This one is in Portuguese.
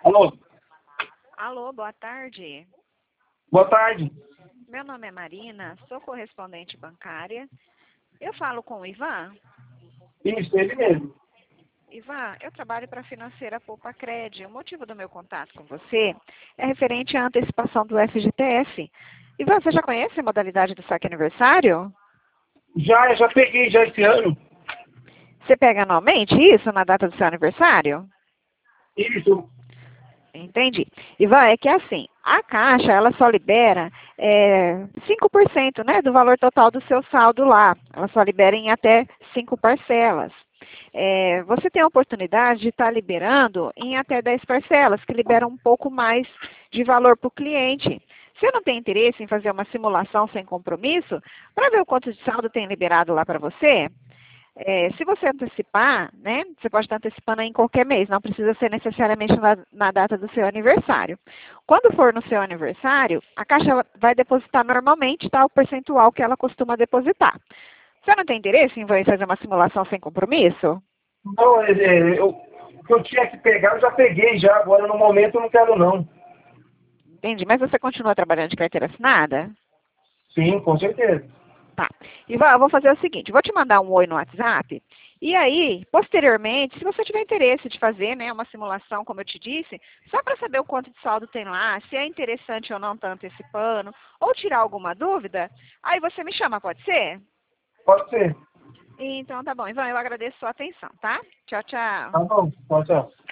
Alô, Alô, boa tarde. boa tarde. Meu nome é Marina, sou correspondente bancária. Eu falo com o Ivan. Isso, ele mesmo. Ivan, eu trabalho para a financeira Poupa Cred. O motivo do meu contato com você é referente à antecipação do FGTS. Ivan, você já conhece a modalidade do saque aniversário? Eu já peguei já esse ano. Você pega anualmente isso na data do seu aniversário? Isso. Entendi. Ivan, é que assim, a Caixa, ela só libera 5%, né, do valor total do seu saldo lá. Ela só libera em até 5 parcelas. Você tem a oportunidade de estar liberando em até 10 parcelas, que liberam um pouco mais de valor para o cliente. Você não tem interesse em fazer uma simulação sem compromisso para ver o quanto de saldo tem liberado lá para você? Se você antecipar, né, você pode estar antecipando aí em qualquer mês, não precisa ser necessariamente na data do seu aniversário. Quando for no seu aniversário, a Caixa vai depositar normalmente tá, o percentual que ela costuma depositar. Você não tem interesse em fazer uma simulação sem compromisso? Não, o que eu tinha que pegar, eu já peguei já. Agora, no momento, eu não quero, não. Entendi, mas você continua trabalhando de carteira assinada? Sim, com certeza. Tá. Ivan, eu vou fazer o seguinte, vou te mandar um oi no WhatsApp, e aí, posteriormente, se você tiver interesse de fazer, né, uma simulação, como eu te disse, só para saber o quanto de saldo tem lá, se é interessante ou não estar antecipando, ou tirar alguma dúvida, aí você me chama, pode ser? Pode ser. Então, tá bom. Ivan, eu agradeço a sua atenção, tá? Tchau, tchau. Tá bom, pode ser.